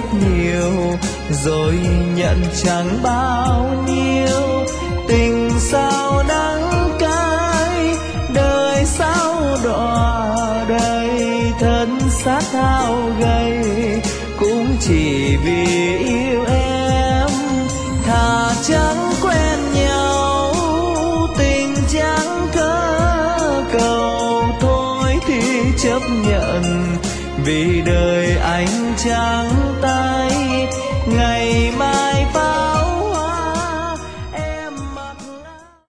nhiều, rồi nhận chẳng bao nhiêu. Tình sao đắng cay, đời sao đọa đầy, thân xác hao gầy cũng chỉ vì yêu em. Thà chẳng quen nhau, tình chẳng cỡ cầu, thôi thì chấp nhận, vì đời anh trắng tay. Ngày mai